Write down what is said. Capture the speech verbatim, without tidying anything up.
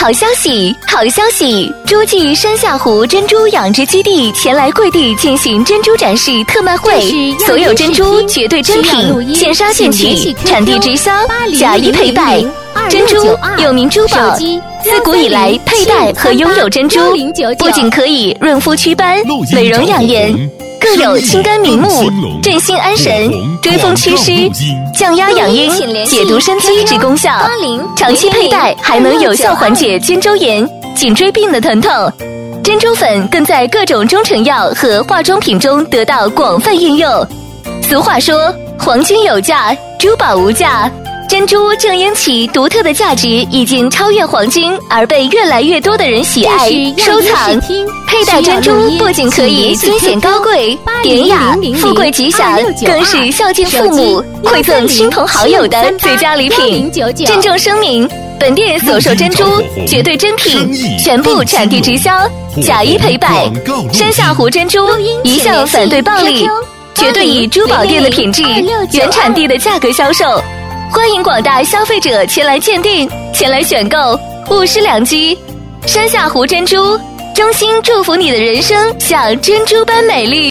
好消息，好消息！诸暨山下湖珍珠养殖基地前来贵地进行珍珠展示特卖会，所有珍珠绝对真品，现杀现取，产地直销，假一赔百。珍珠有名珠宝，自古以来佩戴和拥有珍珠，不仅可以润肤祛斑、美容养颜，更有清肝明目、振兴安神、追风祛湿、降压养阴、解毒生肌之功效。长期佩戴还能有效缓解肩周炎、颈椎病的疼痛。珍珠粉更在各种中成药和化妆品中得到广泛应用。俗话说，黄金有价，珠宝无价。珍珠正因其独特的价值已经超越黄金，而被越来越多的人喜爱、收藏。佩戴珍珠不仅可以尊显高贵、典雅、富贵吉祥，更是孝敬父母、馈赠亲朋好友的最佳礼品。郑重声明，本店所售珍珠绝对真品，全部产地直销，假一赔百。山下湖珍珠一向反对暴利，绝对以珠宝店的品质、原产地的价格销售。欢迎广大消费者前来鉴定，前来选购，物失良机。山下湖珍珠，衷心祝福你的人生像珍珠般美丽。